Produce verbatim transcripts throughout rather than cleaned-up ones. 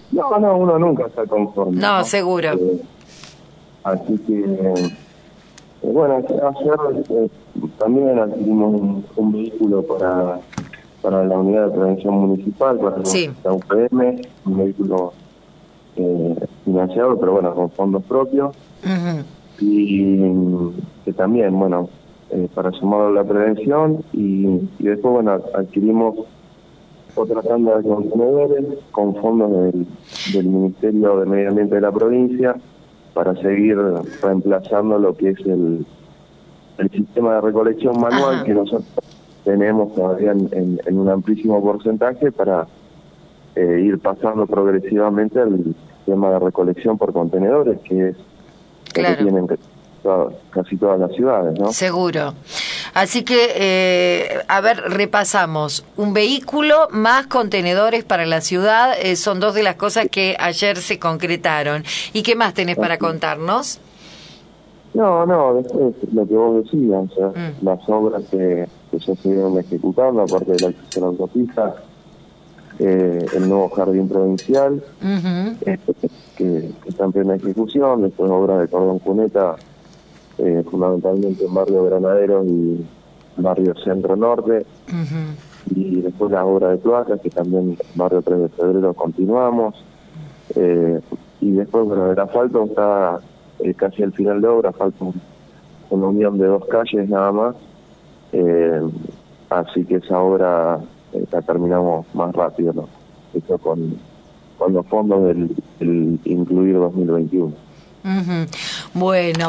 No, no, uno nunca está conforme. No, ¿no? seguro. Eh, así que, eh, bueno, ayer eh, también adquirimos un, un vehículo para, para la unidad de prevención municipal, para Sí. la U P M, un vehículo eh, financiado, pero bueno, con fondos propios. Uh-huh. Y que también, bueno, eh, para sumarlo a la prevención y, y después, bueno, adquirimos otra tanda de contenedores con fondos del, del Ministerio de Medio Ambiente de la provincia para seguir reemplazando lo que es el, el sistema de recolección manual. Ajá. Que nosotros tenemos todavía en, en, en un amplísimo porcentaje para eh, ir pasando progresivamente al sistema de recolección por contenedores, que es claro. que tienen todas, casi todas las ciudades, ¿no? Seguro. Así que, eh, a ver, repasamos. Un vehículo más contenedores para la ciudad, eh, son dos de las cosas que ayer se concretaron. ¿Y qué más tenés para contarnos? No, no, después lo que vos decías, o sea, mm. las obras que, que ya se vienen ejecutando, aparte de la acceso a la autopista, eh, el nuevo jardín provincial, uh-huh. eh, que, que está en plena ejecución, después obras de cordón cuneta, eh, fundamentalmente en barrio Granadero y barrio Centro Norte, uh-huh. y después la obra de cloacas, que también en barrio tres de febrero continuamos, eh, y después, bueno, el asfalto está eh, casi al final de obra, falta un, una unión de dos calles nada más, eh, así que esa obra eh, la terminamos más rápido, ¿no? Esto con, con los fondos del, del incluir dos mil veintiuno. Uh-huh. Bueno,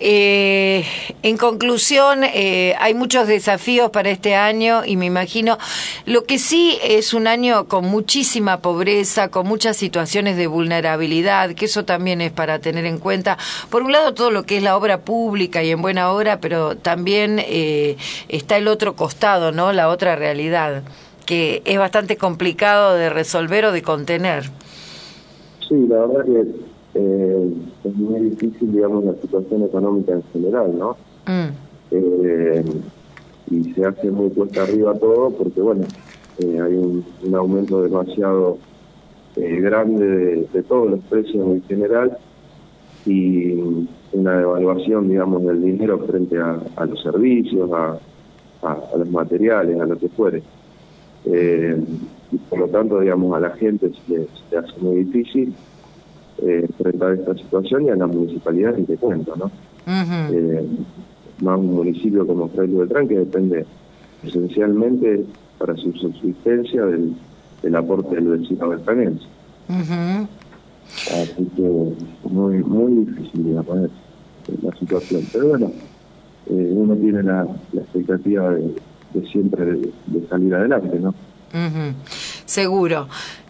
eh, en conclusión, eh, hay muchos desafíos para este año y me imagino, lo que sí es un año con muchísima pobreza, con muchas situaciones de vulnerabilidad, que eso también es para tener en cuenta. Por un lado, todo lo que es la obra pública y en buena obra, pero también eh, está el otro costado, ¿no? La otra realidad, que es bastante complicado de resolver o de contener. Sí, la verdad que Eh, es muy difícil, digamos, la situación económica en general, ¿no? Mm. Eh, y se hace muy cuesta arriba todo porque, bueno, eh, hay un, un aumento demasiado eh, grande de, de todos los precios en general y una devaluación, digamos, del dinero frente a, a los servicios, a, a, a los materiales, a lo que fuere. Eh, y por lo tanto, digamos, a la gente se le, se le hace muy difícil Eh, frente a esta situación y a la municipalidad, y te cuento, ¿no? Uh-huh. Eh, más un municipio como Fray Beltrán, que depende esencialmente para su subsistencia del, del aporte del vecino beltranense. Uh-huh. Así que muy muy difícil, digamos, la situación. Pero bueno, eh, uno tiene la, la expectativa de, de siempre de, de salir adelante, ¿no? Uh-huh. Seguro.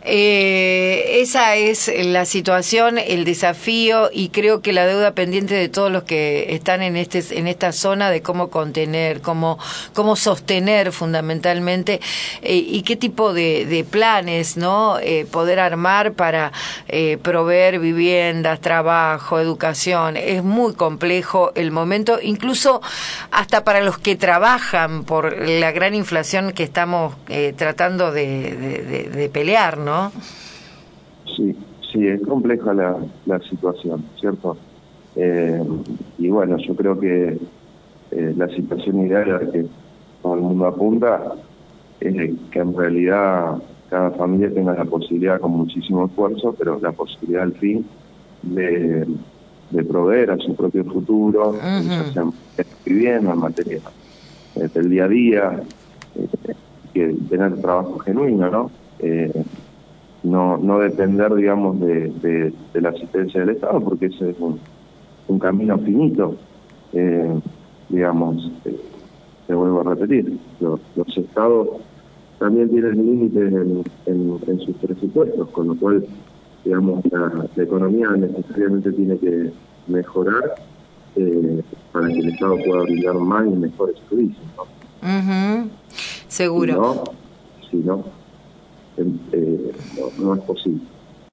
Eh, esa es la situación, el desafío, y creo que la deuda pendiente de todos los que están en este en esta zona, de cómo contener, cómo cómo sostener fundamentalmente, eh, y qué tipo de, de planes, ¿no? Eh, poder armar para eh, proveer viviendas, trabajo, educación. Es muy complejo el momento, incluso hasta para los que trabajan, por la gran inflación que estamos eh, tratando de, de, de, de pelear, ¿no? Sí, sí, es compleja la, la situación, ¿cierto? Eh, y bueno, yo creo que eh, la situación ideal a la que todo el mundo apunta es que en realidad cada familia tenga la posibilidad, con muchísimo esfuerzo, pero la posibilidad al fin de, de proveer a su propio futuro, uh-huh. ya sea vivienda, en materia eh, del día a día, eh, que tener trabajo genuino, ¿no? Eh, No, no depender, digamos, de, de, de la asistencia del Estado, porque ese es un, un camino finito. Eh, digamos, eh, te vuelvo a repetir, los, los Estados también tienen límites en, en, en sus presupuestos, con lo cual, digamos, la, la economía necesariamente tiene que mejorar eh, para que el Estado pueda brindar más y mejores servicios, ¿no? Uh-huh. Seguro. Si no, si no Eh, no, no es posible.